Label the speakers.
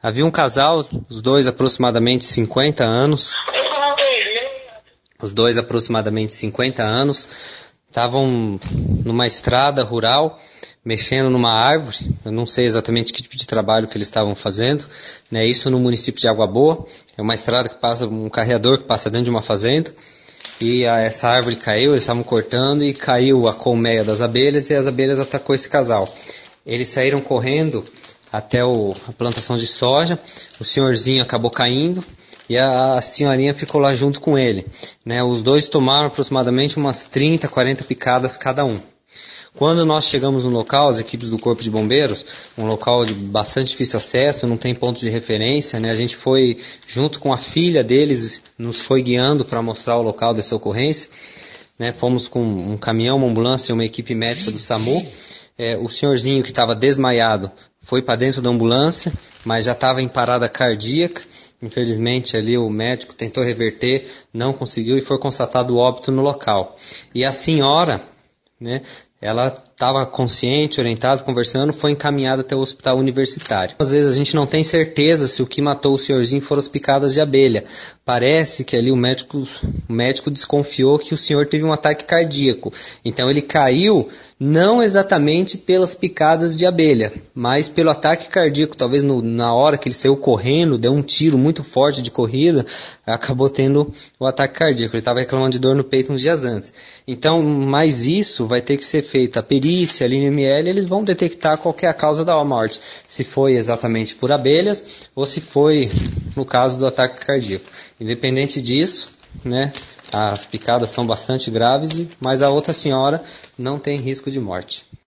Speaker 1: Havia um casal, os dois aproximadamente 50 anos. Estavam numa estrada rural, mexendo numa árvore. Eu não sei exatamente que tipo de trabalho que eles estavam fazendo, né? Isso no município de Água Boa. É uma estrada que passa, um carreador que passa dentro de uma fazenda. E essa árvore caiu, eles estavam cortando e caiu a colmeia das abelhas e as abelhas atacou esse casal. Eles saíram correndo até a plantação de soja, o senhorzinho acabou caindo e a senhorinha ficou lá junto com ele, né? Os dois tomaram aproximadamente umas 30, 40 picadas cada um. Quando nós chegamos no local, as equipes do Corpo de Bombeiros, um local de bastante difícil acesso, não tem ponto de referência, né? A gente foi, junto com a filha deles, nos foi guiando para mostrar o local dessa ocorrência, né? Fomos com um caminhão, uma ambulância e uma equipe médica do SAMU. O senhorzinho que estava desmaiado foi para dentro da ambulância, mas já estava em parada cardíaca. Infelizmente ali o médico tentou reverter, não conseguiu e foi constatado óbito no local. E a senhora, né, ela estava consciente, orientada, conversando, foi encaminhada até o hospital universitário. Às vezes a gente não tem certeza se o que matou o senhorzinho foram as picadas de abelha. Parece que ali o médico desconfiou que o senhor teve um ataque cardíaco. Então ele caiu não exatamente pelas picadas de abelha, mas pelo ataque cardíaco. Talvez na hora que ele saiu correndo, deu um tiro muito forte de corrida, acabou tendo o ataque cardíaco. Ele estava reclamando de dor no peito uns dias antes. Então, mas isso vai ter que ser feita a perícia, ali no IML, eles vão detectar qual que é a causa da morte. Se foi exatamente por abelhas ou se foi no caso do ataque cardíaco. Independente disso, né, as picadas são bastante graves, mas a outra senhora não tem risco de morte.